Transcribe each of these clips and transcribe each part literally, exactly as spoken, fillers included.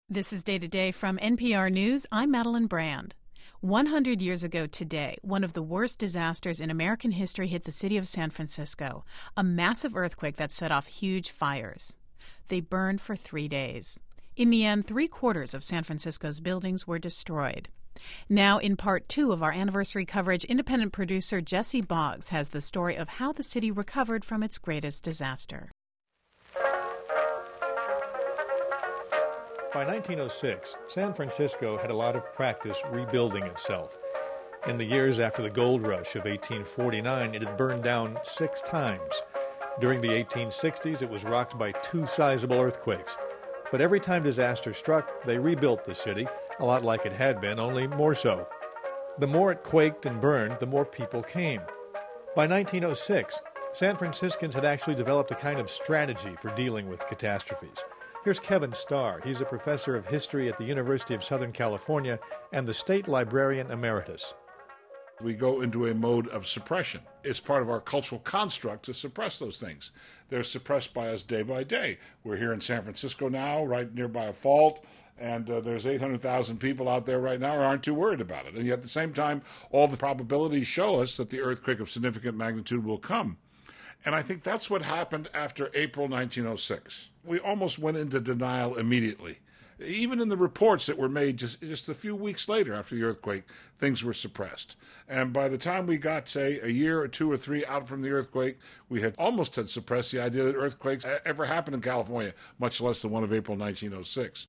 This is Day to Day from N P R News. I'm Madeline Brand. one hundred years ago today, one of the worst disasters in American history hit the city of San Francisco, a massive earthquake that set off huge fires. They burned for three days. In the end, three-quarters of San Francisco's buildings were destroyed. Now, in part two of our anniversary coverage, independent producer Jesse Boggs has the story of how the city recovered from its greatest disaster. By nineteen oh six, San Francisco had a lot of practice rebuilding itself. In the years after the gold rush of eighteen forty-nine, it had burned down six times. During the eighteen sixties, it was rocked by two sizable earthquakes. But every time disaster struck, they rebuilt the city, a lot like it had been, only more so. The more it quaked and burned, the more people came. By nineteen oh six, San Franciscans had actually developed a kind of strategy for dealing with catastrophes. Here's Kevin Starr. He's a professor of history at the University of Southern California and the state librarian emeritus. We go into a mode of suppression. It's part of our cultural construct to suppress those things. They're suppressed by us day by day. We're here in San Francisco now, right nearby a fault, and uh, there's eight hundred thousand people out there right now who aren't too worried about it. And yet at the same time, all the probabilities show us that the earthquake of significant magnitude will come. And I think that's what happened after April nineteen oh six. We almost went into denial immediately. Even in the reports that were made just, just a few weeks later after the earthquake, things were suppressed. And by the time we got, say, a year or two or three out from the earthquake, we had almost had suppressed the idea that earthquakes ever happened in California, much less the one of April nineteen oh six.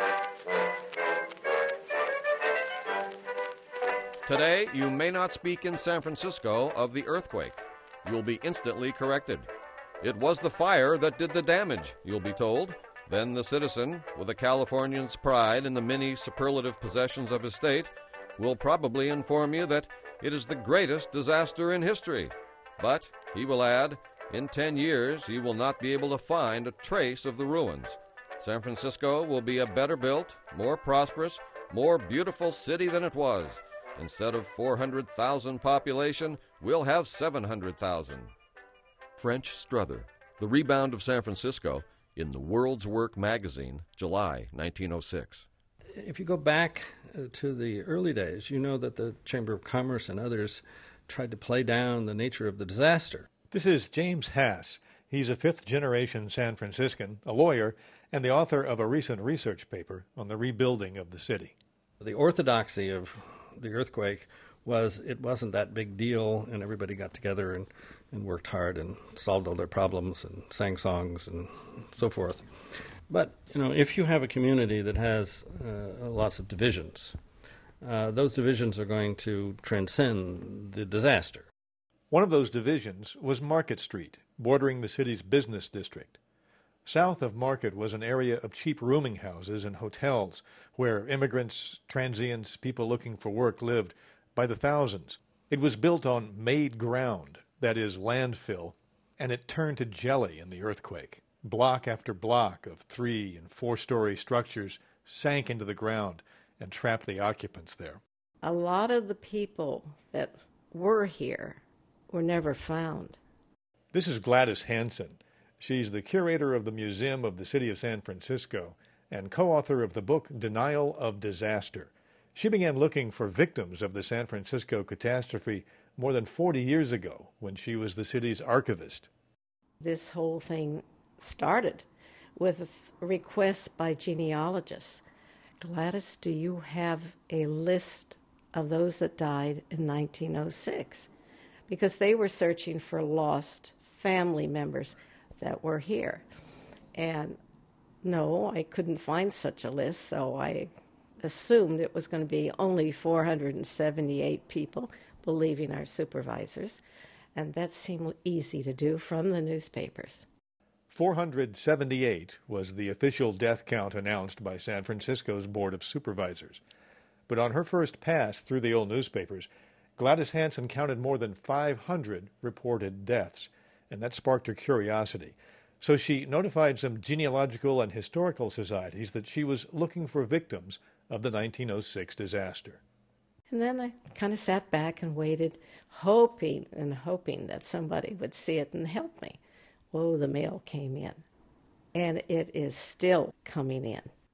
Today, you may not speak in San Francisco of the earthquake. You'll be instantly corrected. It was the fire that did the damage, you'll be told. Then the citizen, with a Californian's pride in the many superlative possessions of his state, will probably inform you that it is the greatest disaster in history. But, he will add, in ten years you will not be able to find a trace of the ruins. San Francisco will be a better built, more prosperous, more beautiful city than it was. Instead of four hundred thousand population, we'll have seven hundred thousand. French Strother, The Rebound of San Francisco, in the World's Work magazine, July nineteen oh six. If you go back uh, to the early days, you know that the Chamber of Commerce and others tried to play down the nature of the disaster. This is James Hass. He's a fifth-generation San Franciscan, a lawyer, and the author of a recent research paper on the rebuilding of the city. The orthodoxy of the earthquake was it wasn't that big deal, and everybody got together and, and worked hard and solved all their problems and sang songs and so forth. But, you know, if you have a community that has uh, lots of divisions, uh, those divisions are going to transcend the disaster. One of those divisions was Market Street, bordering the city's business district. South of Market was an area of cheap rooming houses and hotels where immigrants, transients, people looking for work lived by the thousands. It was built on made ground, that is, landfill, and it turned to jelly in the earthquake. Block after block of three- and four-story structures sank into the ground and trapped the occupants there. A lot of the people that were here were never found. This is Gladys Hansen. She's the curator of the Museum of the City of San Francisco and co-author of the book Denial of Disaster. She began looking for victims of the San Francisco catastrophe more than forty years ago when she was the city's archivist. This whole thing started with requests by genealogists. Gladys, do you have a list of those that died in nineteen oh six? Because they were searching for lost family members that were here. And no, I couldn't find such a list, so I assumed it was going to be only four hundred seventy-eight people, believing our supervisors, and that seemed easy to do from the newspapers. four hundred seventy-eight was the official death count announced by San Francisco's Board of Supervisors. But on her first pass through the old newspapers, Gladys Hansen counted more than five hundred reported deaths, and that sparked her curiosity. So she notified some genealogical and historical societies that she was looking for victims of the nineteen oh six disaster. And then I kind of sat back and waited, hoping and hoping that somebody would see it and help me. Whoa, the mail came in. And it is still coming in.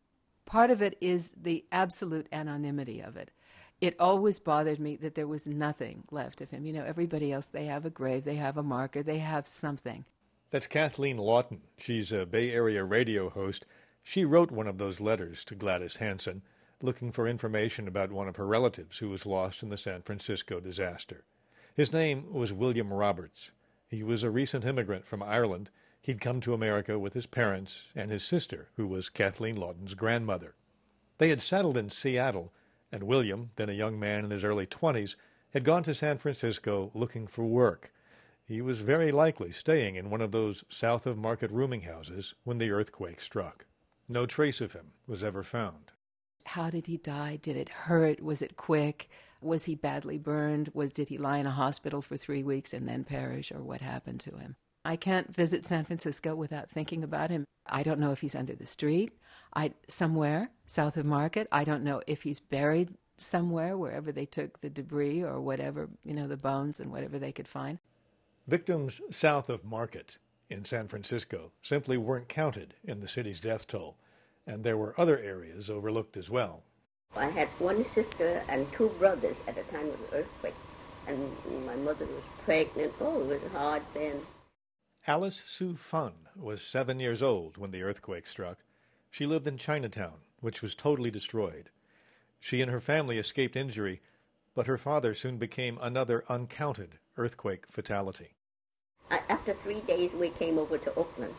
Part of it is the absolute anonymity of it. It always bothered me that there was nothing left of him. You know, everybody else, they have a grave, they have a marker, they have something. That's Kathleen Lawton. She's a Bay Area radio host. She wrote one of those letters to Gladys Hansen, looking for information about one of her relatives who was lost in the San Francisco disaster. His name was William Roberts. He was a recent immigrant from Ireland. He'd come to America with his parents and his sister, who was Kathleen Lawton's grandmother. They had settled in Seattle, and William, then a young man in his early twenties, had gone to San Francisco looking for work. He was very likely staying in one of those south of Market rooming houses when the earthquake struck. No trace of him was ever found. How did he die? Did it hurt? Was it quick? Was he badly burned? Was did he lie in a hospital for three weeks and then perish, or what happened to him? I can't visit San Francisco without thinking about him. I don't know if he's under the street, I somewhere south of Market. I don't know if he's buried somewhere, wherever they took the debris or whatever, you know, the bones and whatever they could find. Victims south of Market in San Francisco simply weren't counted in the city's death toll, and there were other areas overlooked as well. I had one sister and two brothers at the time of the earthquake, and my mother was pregnant. Oh, it was hard then. Alice Sue Funn was seven years old when the earthquake struck. She lived in Chinatown, which was totally destroyed. She and her family escaped injury, but her father soon became another uncounted earthquake fatality. After three days, we came over to Oakland,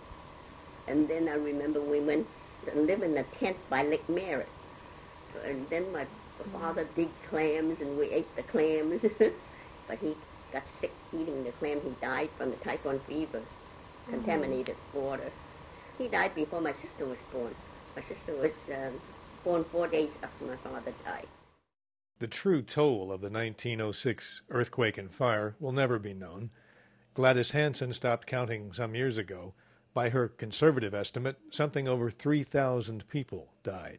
and then I remember we went to live in a tent by Lake Merritt. And then my father did clams, and we ate the clams, but he got sick eating the clam. He died from the typhoid fever, contaminated water. He died before my sister was born. My sister was um, born four days after my father died. The true toll of the nineteen oh six earthquake and fire will never be known. Gladys Hansen stopped counting some years ago. By her conservative estimate, something over three thousand people died.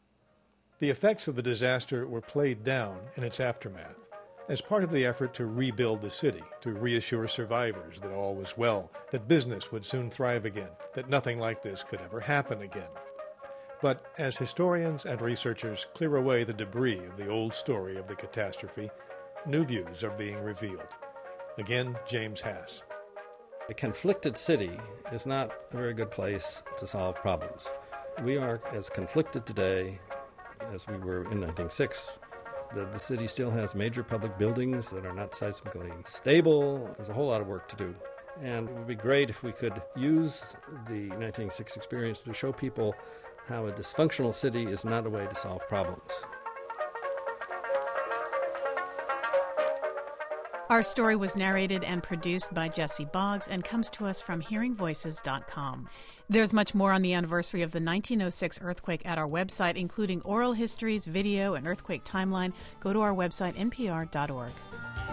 The effects of the disaster were played down in its aftermath as part of the effort to rebuild the city, to reassure survivors that all was well, that business would soon thrive again, that nothing like this could ever happen again. But as historians and researchers clear away the debris of the old story of the catastrophe, new views are being revealed. Again, James Hass. A conflicted city is not a very good place to solve problems. We are as conflicted today as we were in nineteen oh six. The, the city still has major public buildings that are not seismically stable. There's a whole lot of work to do. And it would be great if we could use the nineteen oh six experience to show people how a dysfunctional city is not a way to solve problems. Our story was narrated and produced by Jesse Boggs and comes to us from hearing voices dot com. There's much more on the anniversary of the nineteen oh six earthquake at our website, including oral histories, video, and earthquake timeline. Go to our website, N P R dot org.